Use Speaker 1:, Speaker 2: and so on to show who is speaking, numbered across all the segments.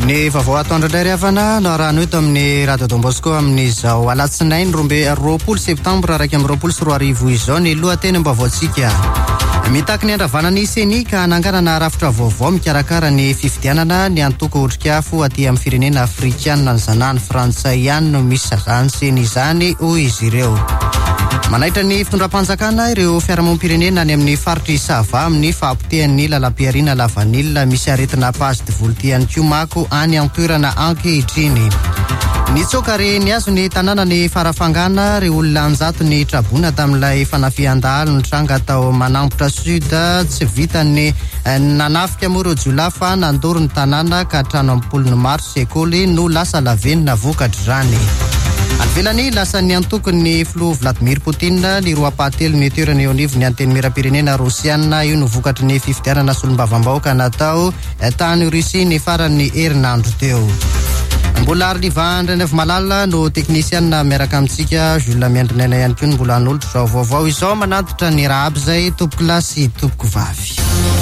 Speaker 1: Ny vaovao atondradariavana no arahano eto amin'ny Radio Don Bosco amin'izao alatsinainy 20 septambra 2024 izao ny lohateny am-baovaontsika. Mitaky ny andravana ny CENI ka ananganana rafitra vaovao mikarakara ny fifidianana ny antoko otrikafo aty amin'ny firenena afrikanina ny zanahany frantsay ihany no misy zany CENI izany hoy izy ireo. Manaitra ny fitondram-panjakana ireo fiarahamonim-pirenena any amin'ny faritry Sava amin'ny fahapotehan'ny lalam-piarina lavanilina misy aretina pasy de voltiany Kiomako any amin'ny toerana ankehitriny. Nitsoka re ny azo ny tanàna ny farafangana re olona anjato ny trabona tamin'ilay fanafian-dahalo ny tranga tao Manambotra Sud tsy vitany nanafika moa ireo jolafa nandoro ny tanàna ka hatrano amin'ny 10 Mars sekoly no lasa lavenina vokatra izany. Avelany lasa ny antokony filoha Vladimir Poutine ny roapatelo ny toerana eo anivony anteny miram-pirenena Rosiana io no vokatry ny fifidianana solombavam-bahoaka natao tany Rusia ny farany herinandro teo. Mbola ary livandra ny avy malala no teknisianina miaraka amintsika Jules Miandrinaina ihany koa mbola anolotra zao vaovao izao manatitra ny raha aby zay tompoko lasy tompoko vavy.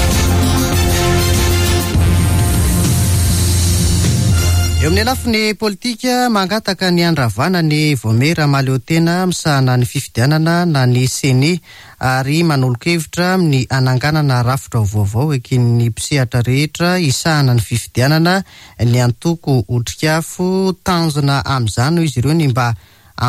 Speaker 1: Eo amin'ny lafiny politika mangataka ny andravana ny Vomera Maleotena misahana ny fifidianana na ny CENI ary manolo-kevitra amin'ny ananganana rafitra vaovao ekin'ny mpisehatra rehetra isahana ny fifidianana ny antoko otrikafo tanjona amin'izany izy ireo ny mba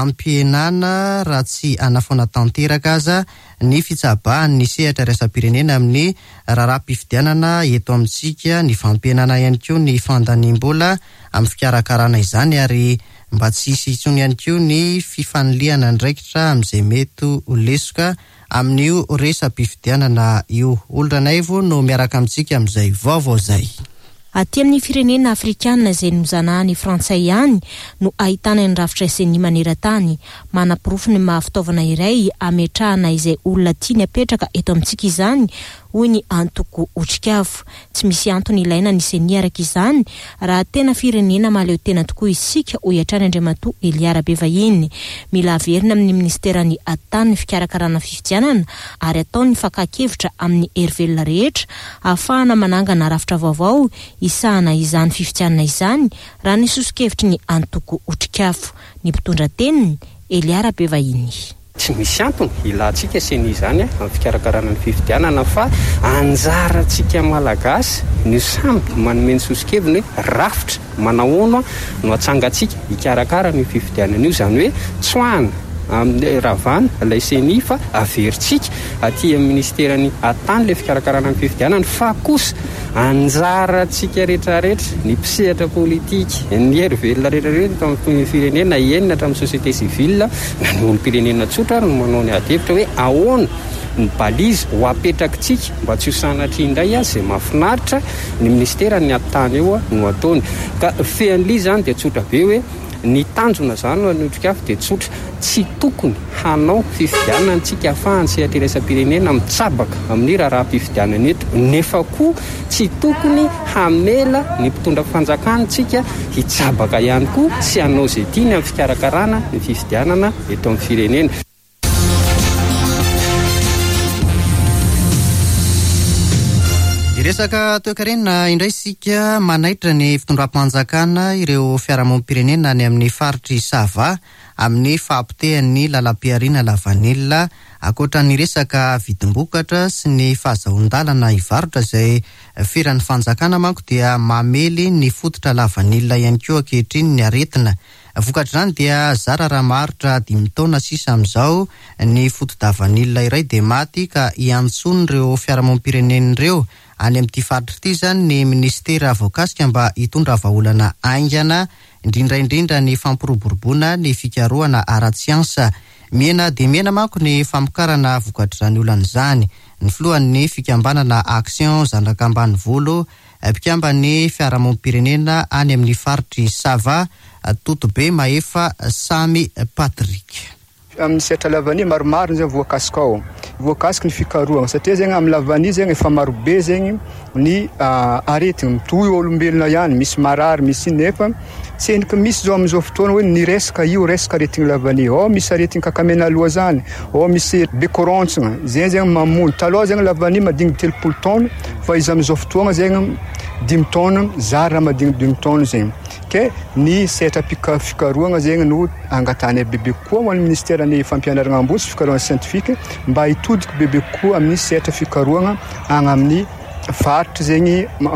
Speaker 1: ampienana raha tsy anafaona tanteraka aza ny fitsabahan'ny sehatra raisam-pirenena amin'ny raharaham-pifidianana eto amintsika ny fampienana ihany koa ny fandaniam-bola amin'ny fikarakarana izany ary mba tsy hisy intsony ihany koa ny fifaniliana ndraikitra amin'izay mety ho lesoka amin'io raisam-pifidianana io. Olonanaivo no miaraka amintsika amin'izay vaovao zay.
Speaker 2: Aty amin'ny firenena afrikanina izay nozanahany frantsay ihany no ahitana ny rafitra CENI maneran-tany manam-porofo ny mahafitaovana iray ametrahana izay olona tiany apetraka eto amintsika izany hoy ny antoko otrikafo. Tsy misy antony ilaina ny CENI araka izany raha tena firenena mahaleotena tokoa isika hoy hatrany Andriamatoa Eliara Bevahiny. Mila averina amin'ny ministerany atany ny fikarakarana fifidianana ary ataony fakakevitra amin'ny erivelona rehetra ahafahana manangana rafitra vaovao isahana izany fifidianana izany raha ny soso-kevitry ny antoko otrikafo. Ny mpitondra teniny Eliara Bevahiny.
Speaker 3: Tsy misy antony ilatsika CENI izany amin'ny fikarakarana ny fifidianana fa anjarantsika malagasy ny samby manome ny soso-keviny hoe rafitra manahoana no atsangatsika hikarakara ny fifidianana io, izany hoe tsoahana amin'ny ravana ilay CENI fa averitsika aty amin'ny ministerany atany ilay fikarakarana ny fifidianana fa kosa anjarantsika rehetrarehetra ny mpisehatra politika ny erivelona rehetrarehetra amin'ny firenena enina hatramin'ny société civile na ny olom-pirenena tsotra no manao ny adevitra hoe ahoana ny balizy ho apetrakitsika mba tsy ho sanatry indray izay mahafinaritra ny ministerany atany eo no ataony. Ka fean'ly izany dia tsotra be hoe ny tanjona zany no otrikafo dia tsotra, tsy tokony hanao fifidianana antsika ahafahany sehatra raisam-pirenena mitsabaka amin'ny raharaham-pifidianana eto, nefa koa tsy tokony hamela ny mpitondra fanjakantsika hitsabaka ihany koa sy hanao izay tiany amin'ny fikarakarana ny fifidianana eto amin'ny firenena.
Speaker 1: Resaka toe-karenina indray sika manaitra ny fitondram-panjakana ireo fiarahamonim-pirenena any amin'ny faritry Sava amin'ny fahapotehan'ny lalam-piarina lavanilina akoatra ny resaka vidim-bokatra sy ny fahazahoan-dalana hivarotra izay feran'ny fanjakana manko dia mamely ny fototra lavanilina ihany koa ankehitriny ny aretina. Vokatra izany dia zara raha maharitra 5 taona sisa amin'izao ny foto-davanilina iray dia maty ka iantsony ireo fiarahamonim-pirenena ireo any amin'ity faritra ity zany ny ministera voakasika mba hitondra vahaolana aingana indrindraindrindra ny fampiroboroboana ny fikarohana ara-tsiansa. Miena dia miena manko ny famokarana vokatra izany olana izany. Ny filohan'ny fikambanana Action Zanaka ambany volo mpikambany fiarahamonim-pirenena any amin'ny faritry Sava Totobe Maefa Samy Patrick.
Speaker 4: Amin'ny sehatra lavany maromaro zay voakasika ao. Voakasika ny fikarohana satria zegny amin'ny lavany zegny efa marobe zegny ny aretina mitohy olombelona ihany, misy marary, misy nefa tsy endrika misy zao amin'izao fotoana hoe ny resaka io resaka aretina lavany. Misy aretina kakamena aloha zany, misy bekorontsina, zegny mamono. Taloha zegny lavany madigny 30 taona fa izy amin'izao fotoana zegny 5 taona zary raha madignidigny taona zegny ke ny sehatra fikaroagna zegny no angatany bebe koa ho an'ny ministère ny fampianaragna ambosy fikaroagna scientifique mba hitodiky bebe koa amin'ny sehatra fikaroagna agny amin'ny faritra zegny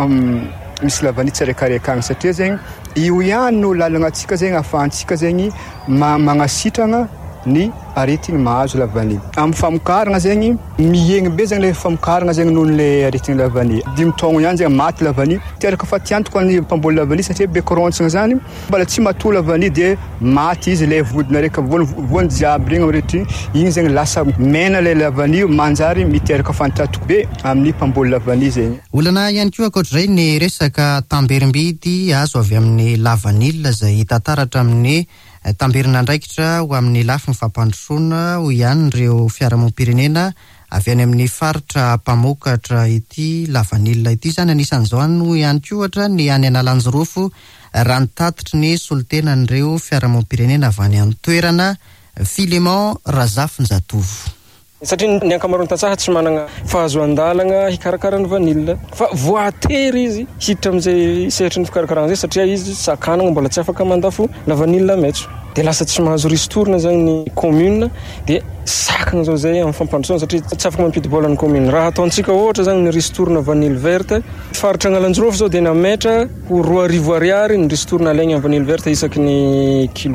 Speaker 4: misy lavany tsiraikaraiky agny satria zegny io ihany no lalagna antsika zegny ahafahantsika zegny magnasitragna ny aretigny mahazo lavany amin'ny famokaragna zegny mihegny be zegny le famokaragna zegny noho le aretigny lavany 5 taogno ihany zegny maty lavany teraka fa tiantoko an'ny mpamboly lavany satria be korontsagna zany mbola tsy mato lavany de maty izy le vodina reka voany jiaby regny amretry igny zegny lasa mena le lavany manjary miteraka fantatoko be amin'ny mpamboly lavany zegny.
Speaker 1: Olana ihany koa akoatr'izay ny resaka tamberimbidy azo avy amin'ny lavanila izay tantaratra amin'ny tamberina andraikitra ho amin'ny lafiny fampandrosoana ho ihany ireo fiarahamonim-pirenena avy any amin'ny faritra mpamokatra ity lavanila ity zany anisan'izao no ihany koa ohatra ny any Analanjorofo raha ny tatitry ny solotenan'ireo fiarahamonim-pirenena avy any amin'ny toerana Filemon Razafinjatovo.
Speaker 5: Satria ny ankamaroany tantsaha tsy manana fahazoan-dalagna hikarakara ny vanila fa voatery izy hiditra amin'izay sehatra ny fikarakarana zay satria izy sakanagna mbola tsy afaka mandafo la vanila maitso de lasa tsy mahazo ristourna zany ny commune de sakagna zao zay amin'ny fampandrosoana satria tsy afaka mampidi-bola ny commune raha ataontsika ohatra zany ny ristourna vanille verte faritra Analanjorofo zao de nametra ho 2,000 ariary ny ristourna alaigny amin'ny vanille verte isaky ny kilo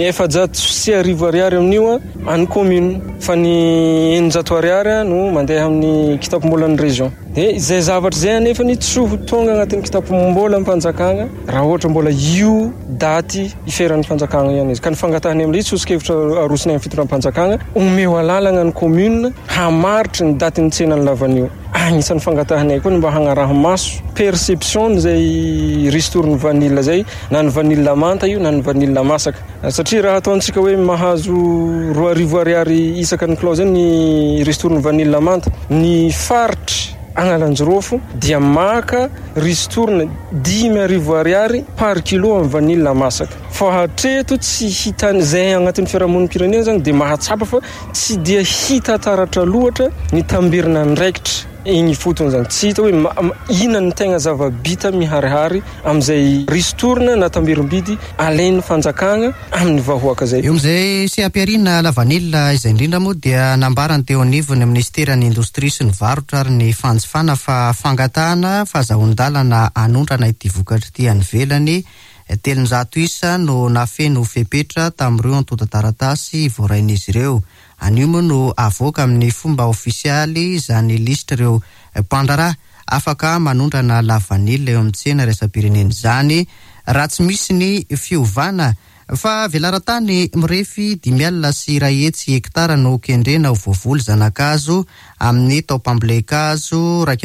Speaker 5: 400 ariary amin'io any commune fa ny 900 ariary no mandeha amin'ny kitapom-bola ny région de izay zavatra zay anefa ny tsy ho tonga agnatin'ny kitapom-bola ny fanjakagna raha ohatra mbola io daty iferan'ny fanjakagna ihany izy ka ny fangatahany amin'ilay tsy hosikevitra arosiny amin'ny fitondram-panjakagna omeo alalagna ny commune hamaritry ny daty ny tsenany lavanio agnisan'ny fangatahany koa mba hagnaraha maso perception zay ristourny vanilla zay na ny vanilla manta io na ny vanilla masaka satria raha ataontsika hoe mahazo 2,000 ariary isaka ny kilao zay ny ristourny vanilla manta ny faritra Analanjorofo dia maka ristourny 10,000 ariary par kilo amin'ny vanilla masaka fa hatreto tsy hitany zay agnatin'ny fiarahamonim-pirenena zany de mahatsapa fa tsy dia hita taratra loatra ny tambirina andraikitra igny fotony zany tsy hita hoe ina ny tegna zava-bita miharihary amin'izay ristourna na tambirim-bidy alain'ny fanjakagna amin'ny vahoaka zay.
Speaker 1: Eo amin'izay sy ampiarina lavanila izay indrindra moa dia nambarany teo anivon'ny ministeran'ny indostria sy ny varotra ary ny fanjifana fa fangatahana fahazahoan-dalana anondrana ity vokatra ity any ivelany 300 isa no nafeno fepetra tamin'ireo antonta-taratasy voarain'izy ireo. Anio moa no avoaka amin'ny fomba ofisialy izany lisitra ireo mpandraraha afaka manondrana lavanila eo amin'ny tsena raisam-pirenena izany raha tsy misy ny fiovana fa velarantany mirefy 5 sy 2 hetsy hektara no kendrena ho voavoly zanakazo amin'ny taopambolekazo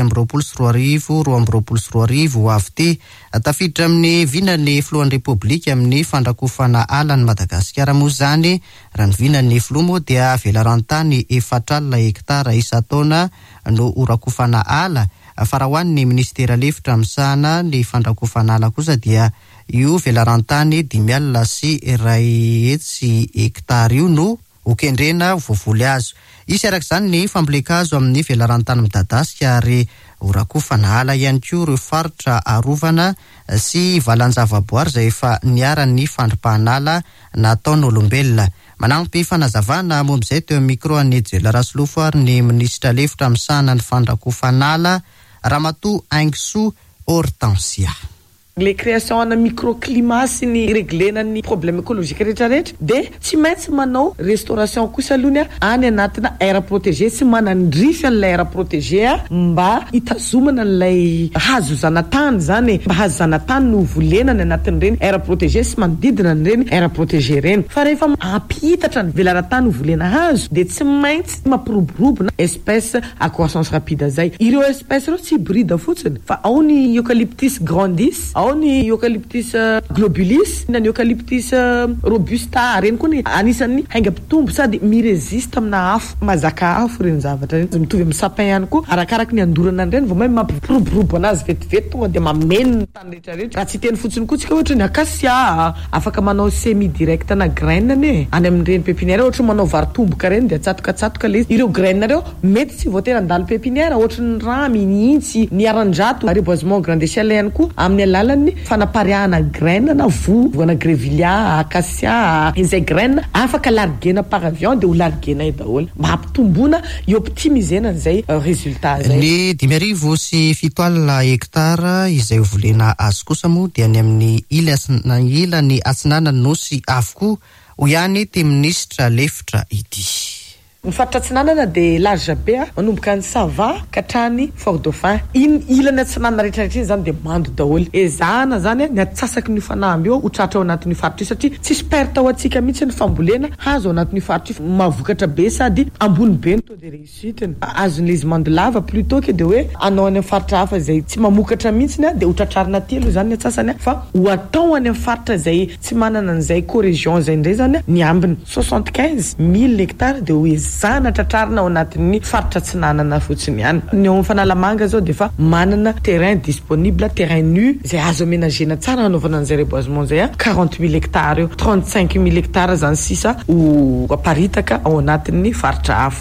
Speaker 1: 2,20 ho avy ty tafiditra amin'ny vinan'ny filohan'ny repoblika amin'ny fandrakofana ala ny Madagasikara moa zany raha ny vinan'ny filoha moa dia velarantany 4 hektara isa-taona no horakofana ala fa raha ho an'ny ministera lefitra misahana ny fandrakofana ala kosa dia io velarantany 5 sy 2 hetsy hektara io no hokendrena voavoly azo. Isy araka izany ny fambolekazo amin'ny velarantany midadasika ary horakofana ala ihany koa ireo faritra arovana sy valanjavaboary izay efa niaran'ny fandripahanala nataon'olombelona. Manampy fanazavana momb'izay teo amin'ny micro an'ny Jela Rasolofo ary ny ministra lefitra misahana ny fandrakofana ala Ramatoa Aingoso Hortensia.
Speaker 6: Les créations en microclimat sy ny réglena ny problème écologique rehetrarehetra de tsy maintsy manao restauration kosa aloha any anatina aire protégé sy manandrify an'ilay aire protégé mba hitazomana an'ilay hazo zanatany zany mba hazo zanatany no volenany anatin'ireny aire protégé sy manodidina an'ireny aire protégé reny fa rehefa ampihitatra ny velarantany ho volena hazo de tsy maintsy mampiroborobo na espèce à croissance rapide zay ireo espèce ireo tsy hybride fotsiny fa ao ny eucalyptus grandis ao ao ny eucalyptus globulis na ny eucalyptus robusta reny koa ny anisan'ny haingam-pitombo sady mirésiste amina afo mazaka afo reny zavatra reny mitovy amin'ny sapin ihany koa arakaraka ny andorana reny vao may mampiroborobo anazy vetivety tonga de mameno ny tany rehetrarehetra raha tsy teny fotsiny koa tsika ohatra ny akasia afaka manao semi direct na graine any amin'ireny pépinière ohatra manao vary tomboka reny de atsatokatsatoka le ireo graine reo mety tsy voatery andalo pépinière ohatra ny ramy ny intsy ny arandrato reboisement grande échelle ihany koa amin'ny alalan'ny fanapariahana graine na voana grevillea acacia izay graine afaka larguena par avion de ho larguena io daholo mba hampitomboana ioptimisena zay résultat zay.
Speaker 1: Ny 5,7 hektara izay volena azy kosa moa dia ny amin'ny ilany atsinana nosy avokoa ho ihany ty ministra lefitra ity.
Speaker 6: Ny faritra atsinanana de large be manomboka ny Sava katrany Fort Dauphin iny ilany atsinanana rehetrarehetra zany de mando daholo ezahana zany ny atsasaky ny fanamby eo ho tratra ao anatin'ny faritra io satria tsisy perte ao atsika mihitsy ny fambolena hazo ao anatin'ny faritra io mavokatra be sady ambony be ny taux de réussite azon'ny izy mando lava plutôt que de hoe anao any amin'ny faritra hafa zay tsy mamokatra mihitsy de ho tratrarina telo zany ny atsasany fa ho atao any amin'ny faritra zay tsy manana an'izay co-région zay ndray zany ny ambiny 75,000 hectares de ho zana tratrarina ao anatin'ny faritra atsinanana fotsiny ihany. Ny ao Fanalamanga zao de fa manana terrain disponible, terrain nu zay azo aménagena tsara anaovana an'izay reboisement zay 40,000 hectares eo 35,000 hectares zany sisa ho aparitaka ao anatin'ny faritra hafa.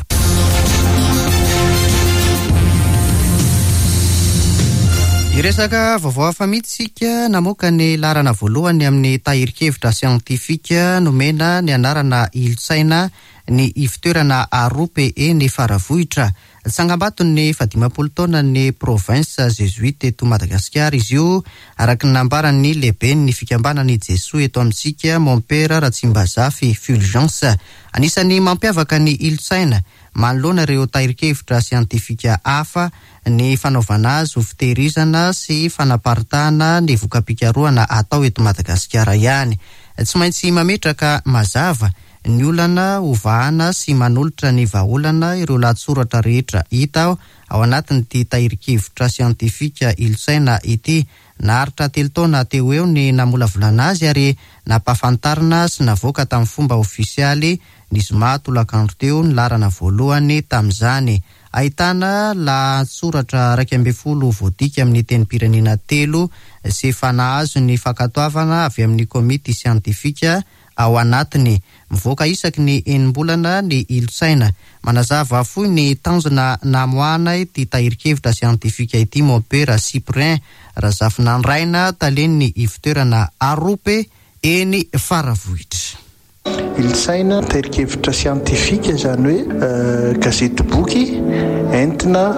Speaker 1: Iresaka vaovao hafa mihitsika namoaka ny larana voalohany amin'ny tahirikevitra siantifika nomena ny anarana ilotsaina ny ivitoerana Arope ny faravohitra tsangambaton'ny 15 taona ny province Jésuite eto Madagasikara izy io araky nambaran'ny lehibe ny fikambanany Jesoa eto amintsika Montpère Ratsimbazafy Fulgence anisany mampiavaka ny ilotsaina manoloana ireo tahirikevitra siantifika hafa ny fanaovana azy ho fitehirizana sy fanaparitahana ny vokam-pikarohana atao eto Madagasikara ihany. Tsy maintsy mametraka mazava ny olana ovahana sy manolotra ny vahaolana ireo lahatsoratra rehetra hita ao anatin'ity tahirikevitra siantifika ilotsaina ity. Naharitra 3 taona teo eo ny namolavolana azy ary nampafantarina sy navoaka tamin'ny fomba ofisialy ny zoma tolakandro teo ny larana voalohany tamin'izany. Ahitana lahatsoratra 12 voadika amin'ny tenim-pirenena 3 sy fanahazo ny fankatoavana avy amin'ny komity siantifika ao anatiny. Mivoaka isaky ny enim-bolana ny ilotsaina. Manazava foy ny tanjona namoana ity tahirikevitra siantifika ity Montpère Cyprien razafina andraina taleniny ivitoerana Arope eny faravohitra.
Speaker 7: Ilotsaina tahirikevitra siantifika zany hoe gazety boky entina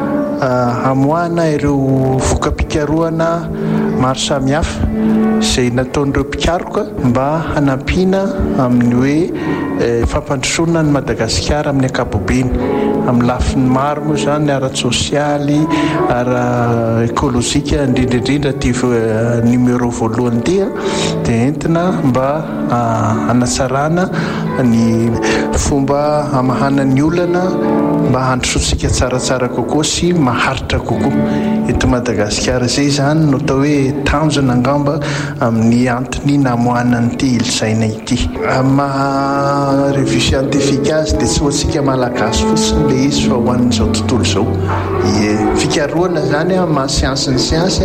Speaker 7: hamoana ireo vokam-pikarohana maro samihafa izay nataon'ireo mpikaroka mba hanampiana amin'ny hoe fampandrosoana ny Madagasikara amin'ny ankapobeny amin'ny lafiny maro moa zany ara-tsosialy ara-ekôlôjika indrindraindrindra ty numéro voalohany ty dia entina mba hanatsarana ny fomba hamahana ny olana mba handrosotsika tsaratsara kokoa sy maharitra kokoa eto Madagasikara. Zay zany no atao hoe tanjona angamba amin'ny antony namoana an'ity ilotsaina ity. Maha revue scientifique azy dia tsy hoantsika malagasy fotsiny le izy fa ho an'izao tontolo izao. Fikarohana zany maha siansy ny siansy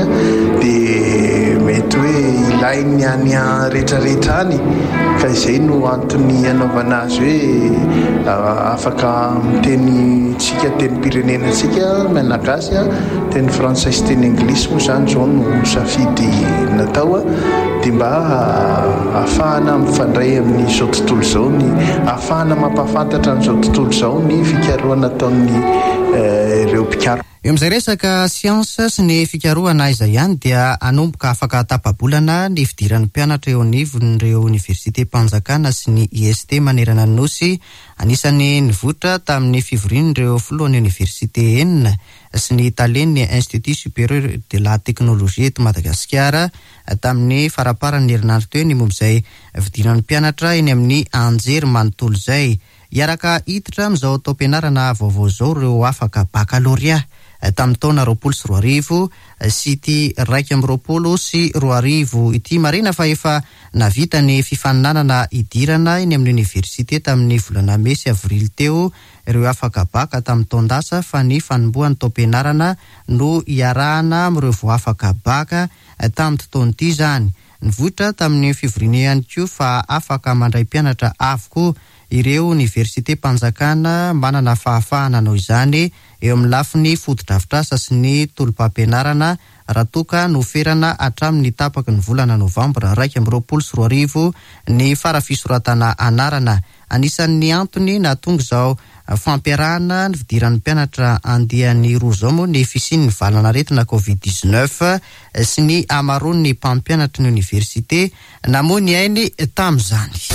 Speaker 7: dia mety hoe ilainy any rehetrarehetra any ka izay no antony anaovana azy hoe afaka miteny tsika teny pirenena tsika malagasy teny frantsay sy teny anglisy moa zany zao no safidy natao dia mba ahafahana mifandray amin'izao tontolo izao ny ahafahana mampahafantatra amin'izao tontolo izao ny fikarohana ataon'ny ireo mpikaro.
Speaker 1: Eo amin'izay resaka siansa sy ny fikarohana iza ihany dia anomboka afaka tapa-bolana ny fidiran'ny mpianatra eo anivon'ireo Université Mpanjakana sy ny IST manerana ny nosy anisany nivoatra tamin'ny fivorian'ireo filohan'ny Université enina sy ny talen'ny Institut Supérieur de la Technologie eto Madagasikara tamin'ny faraparan'ny herinandro teo ny momb'izay fidiran'ny mpianatra eny amin'ny anjery manontolo izay. Iaraka hiditra amin'izao taom-pianarana vaovao izao ireo afaka baccalauréat tamin'ny taona 2020 sy ity 2020 sy 2020 ity marina fa efa navita ny fifaninanana idirana eny amin'ny université tamin'ny volana May sy Avrily teo ireo afaka baka tamin'ny taondasa fa ny fanombohan'ny taom-pianarana no iarahana amin'ireo vao afaka baka tamin'ny taon'ity izany. Nivoatra tamin'ny fivoriana ihany koa fa afaka mandray mpianatra avokoa ireo université mpanjakana manana fahafahana noho izany eo amin'ny lafiny fotodrafitrasa sy ny tolom-pampianarana raha toka noferana hatramin'ny tapaky ny volana Novambra 2020 ny farafisoratana anarana. Anisan'ny antony nahatonga izao fampiarahana ny fidiran'ny mpianatra andiany roa izao moa ny fisian'ny valana aretina COVID-19 sy ny amaroan'ny mpampianatra ny université namoa ny ainy tamin'izany.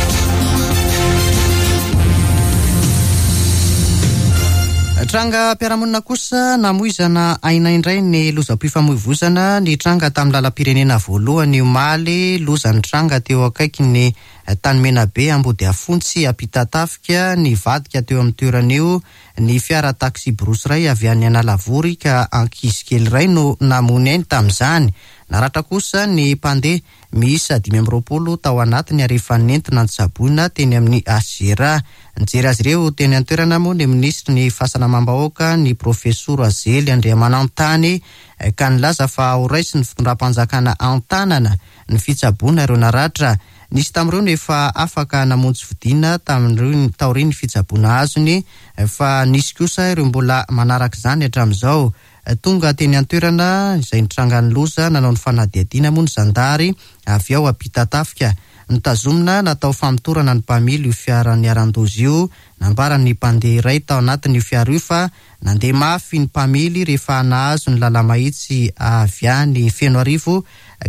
Speaker 1: Tranga mpiaramonina kosa namoizana aina indray ny lozam-pifamoivoizana ny tranga tamin'ny lalam-pirenena voalohany omaly lozany tranga teo akaiky ny Tanimena be Ambody Afontsy apitatafika ny vadika teo amin'ny toeran'io ny fiara taxi brosy ray avy any Analavory ka ankizy kely ray no namony ainy tamin'izany. Naratra kosa ny mpandeha miisa 520 tao anatiny ary efa nentina ny saboina teny amin'ny Asera. Nijery azy ireo teny an-toerana moa ny ministry ny fahasalamam-bahoaka ny profesora Azely Andriamanantany ka nilaza fa ho raisy ny fitondram-panjakana an-tanana ny fitsaboana ireo naratra. Nisy tamin'ireo nefa afaka namonjy fidina taorian'ny fitsaboana azony fa nisy kosa ireo mbola manaraka izany hatramin'izao. Tonga teny an-toerana izay nitrangany loza nanao ny fanadihadiana moa ny zandary avy ao apitatafika. Nitazomina natao famitorana ny mpamily io fiara niaran-dozy io nambarany mpandeha iray tao anatin'io fiara io fa nandeha mafy ny mpamily rehefa nahazo ny lalamahitsy avy any Feno Arivo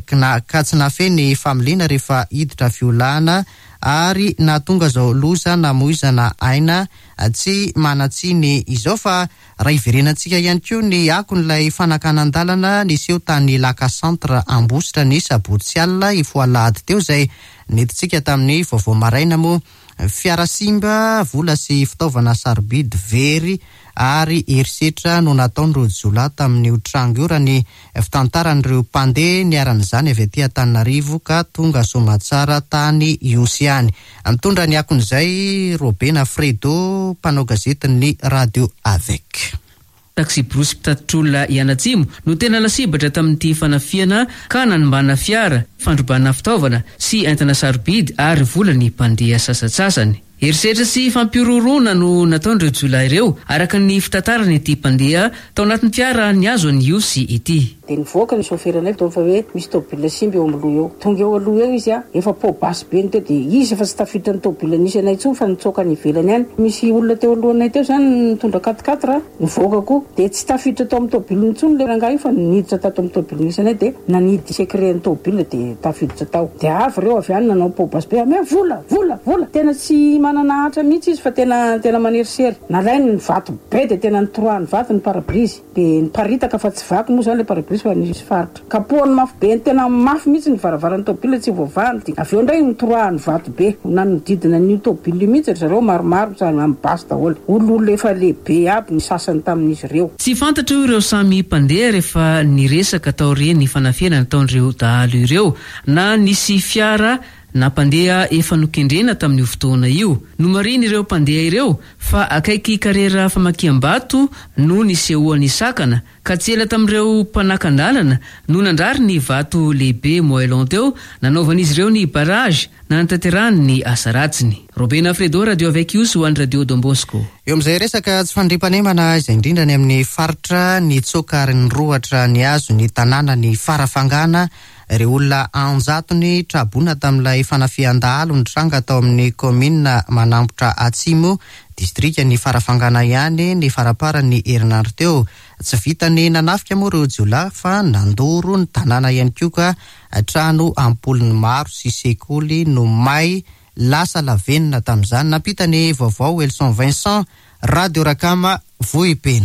Speaker 1: ka tsy nafeny familiana rehefa hiditra fiolana ary nahatonga zao loza namoizana aina tsy manatsiny izao fa raha iverenantsika ihany koa ny akon'ilay fanakanan-dalana niseho tany Laka Centre Ambositra ny sabotsy alina ifoalahady teo izay niditsika tamin'ny vaovao maraina moa fiara simba vola sy fitaovana sarobidy very ary herisetra no nataon'ireo jola tamin'ny tranga io raha ny fitantaran'ireo mpandeha niaran'izany avy aty Antananarivo ka tonga somatsara tany Iosiany. Mitondra ny akon'izay Robena Fredo mpanao gazetin'ny Radio Avec.
Speaker 8: Taxi brosy mpitatitr'olona Ianatsimo no tena lasibatra tamin'ity fanafiana ka nanimbana fiara, fandrobana fitaovana sy entana sarobidy ary vola ny mpandeha sasatsasany. Herisetra sy fampiororona no nataon'ireo jola ireo araka ny fitantarany ity mpandeha tao anatin'ny fiara niazo ny Iosy ity.
Speaker 9: De nivoaka ny soferanay fa hoe misy tôbila simba eo amin'ny loha eo. Tonga eo aloha eo izy efa po basy be ny teo de izy efa tsy tafiditra ny tôbila nisy anay intsony fa nitsoaka ny ivelany any. Misy olona teo alohanay teo zany nitondra 4x4 nivoakako de tsy tafiditra tao amin'ny tôbila intsony le rangahy fa niditra tato amin'ny tôbila nisy anay de nanidy secret ny tôbila de tafiditra tao. De avy reo avy any nanao po basy be ame vola tena tsy manana hatra mihitsy izy fa tena manerisery. Nalainy ny vato be de tena nitroahany vato ny parabrise de niparitaka fa tsy vaky moa zany le parabrise fa nisy faritra. Kapohany mafy be tena mafy mihitsy ny varavarany tôbila tsy voavahany. Avy eo ndray nitroahany vato be nanodidina ny tôbila mihitsy zareo maromaro zany amin'ny basy daholo. Olona efa lehibe aby ny sasany tamin'izy ireo.
Speaker 8: Tsy fantatra ireo samy mpandeha rehefa niresaka tao reny fanafiana nataon'ireo dahalo ireo na nisy fiara na mpandeha efa nokendrena tamin'io fotoana io. Nomariny ireo mpandeha ireo fa akaiky karera famakiam-bato no nisehoany sakana ka tsy ela tamin'ireo mpanakan-dalana no nandrary ny vato lehibe moelon teo nanaovan'izy ireo ny barrage na natanterahany ny asa ratsiny. Robena Fredo, Radio Avec Iosy ho an'ny Radio Don Bosco.
Speaker 1: Eo amin'izay resaka tsy fandriam-panemana izay indrindra ny amin'ny faritra ny tsoka ary ny rohatra ny azo ny tanàna ny farafangana ireo olona anjatony trabona tamin'ilay fanafian-dahalo ny tranga tao amin'ny komina manambotra Atsimo distrika ny farafangana ihany ny farapara ny herinandro teo. Tsy vitany nanafika moa ireo jiolahy fa nandoro ny tanàna ihany koa ka trano ampolony maro sy sekoly no may lasa lavenina tamin'izany. Nampita ny vaovao Elson Vincent, Radio Rakama, Vohipeno.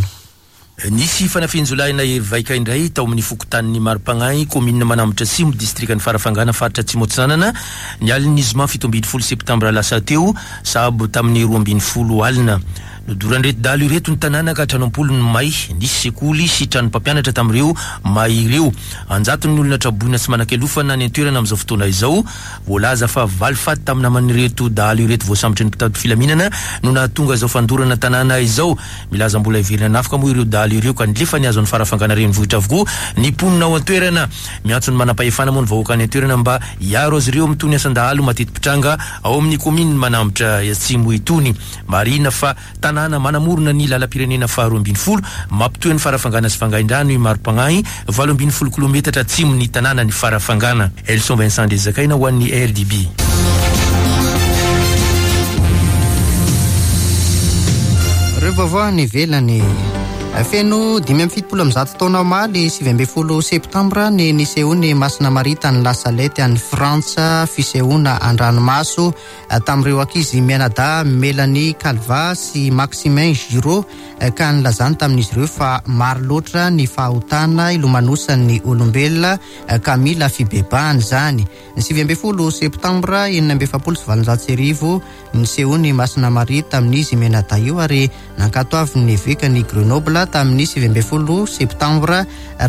Speaker 10: Nisy fanafian-jolahy na vaika indray tao amin'ny fokotanin'ny Maropagnay komina manambotra Atsimo distrikan'ny farafangana faritra Atsimo Atsinanana ny alin'ny zoma 17 septambra lasa teo sahabo tamin'ny 12 alina. nodoranreto dalo ireto ny tanàna ka hatranompolo ny may nisy sekoly sy trano mpampianatra tamin'ireo may ireo anjato ny olona traboina sy manan-kelofana ny antoerana amin'izao fotoana izao voalaza fa valifaty tamina manireto dalo ireto voasambotry ny mpitady filaminana no nahatonga izao fandorana tanàna izao milaza mbola iverina nafika moa ireo dalo ireo ka nilefa ny azon'ny farafangana renivohitra avokoa ny ponina ao antoerana miantso ny manam-pahefana moa ny vahoaka any antoerana mba hiaro azy ireo mitony asandahalo matetipitranga ao amin'ny kominy manambotra atsimo itony marina fa tanàna manamorona ny lalam-pirenena faharoa ambin'ny folo mampitoy ny farafangana sy fangaindrano i Maropagnahy 8 kilometatra atsimo ny tanàna ny farafangana. Elson Vincent de Zakaina ho an'ny RDB.
Speaker 1: Reo vaovao ny velany feno 570 taona omaly 7 septambra ny nisehoany Masina Marita ny Lasalety any Frantsa fisehoana an-dranomaso tamin'ireo ankizy Mianada, Mélanie Calva sy Maximin Giraud ka nilazany tamin'izy ireo fa maro loatra ny fahotana ilomanosan'ny olombelona ka mila fibebahany zany. Ny 7 septambra 1979 nisehoany Masina Marita amin'izy Mianada io ary nankatoavy ny vekany Grenoble tamin'ny 7 septambra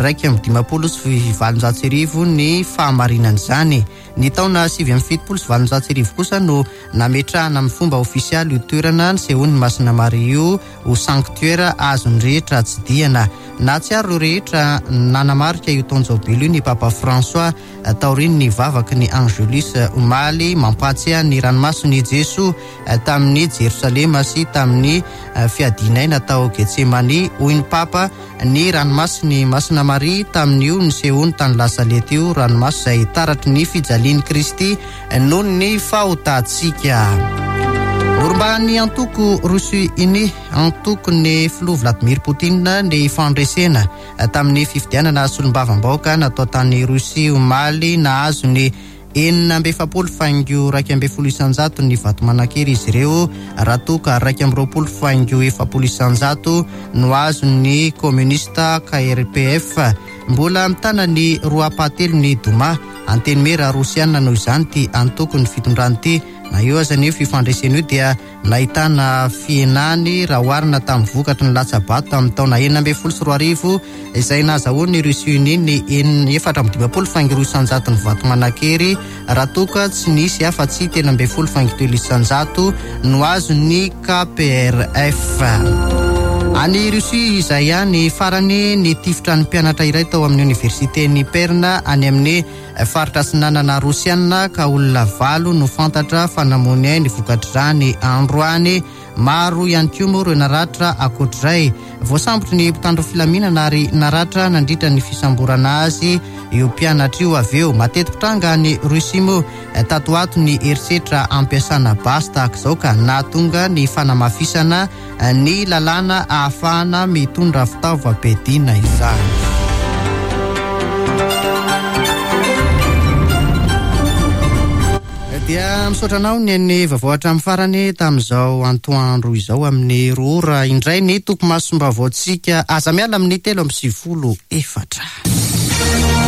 Speaker 1: 1950 ny fahamarinany zany. Ny taona 1970 kosa no nametrahana amin'ny fomba ofisialy io toerana nisehoany Masina Maria io ho sanctuaire azony rehetra tsy diana. Na tsy ary ireo rehetra nanamarika io taonjaobily io ny Papa François taoriny ny vavaky ny Angelis omaly mampatsiahy ny ranomason'i Jesoa tamin'ny Jerosalema sy tamin'ny fiadinaina tao Getsemani. Hoy ny Papa ny ranomason'ny Masina Maria tamin'io nisehoany tany Lasalety io ranomaso izay taratry ny fijalian'i Kristy noho ny fahotantsika. Norbany antoko Rosia Unie antoko ny filoha Vladimir Poutine ny fandresena tamin'ny fifidianana solombavam-bahoaka natao tany Rosia omaly nahazo ny 970 ny vato manan-kery izy ireo raha toka 220 no azo ny communista KRPF. Mbola mitana ny roapatelo ny Doma anteny mera rosiana noho izany ty antoko ny fitondrany ty. Na io aza ny fifandresena io dia nahitana fienany raha oharina tamin'ny vokatry ny latsabato tamin'ny taona 1912 izay nahazahoany ny Rosia Unie ny 450 ny vato manan-kery raha toka tsy nisy afa-tsy 320 no azo ny KPRF. Any Rosia izay ihany farany ny tifitra ny mpianatra iray tao amin'ny universitény Perna any amin'ny faritra sinanana Rosiana ka olona 8 no fantatra fa namony ny vokatr'izany andro any. Maro ihany koa moa ireo naratra akoatrizay. Voasambotry ny mpitandro filaminana ary naratra nandritra ny fisamborana azy io mpianatra io avy eo. Matetipitranga ny Rosia moa tatoato ny herisetra ampiasana basy tahak'izao ka nahatonga ny fanamafisana ny lalàna ahafahana mitondra fitaovam-piadiana izany. Dia misaotra anao ny vaovao amin'ny farany tamin'izao antoandro izao amin'ny 2 ora indray ny toko-masom-baovaontsika aza miala amin'ny 3:40.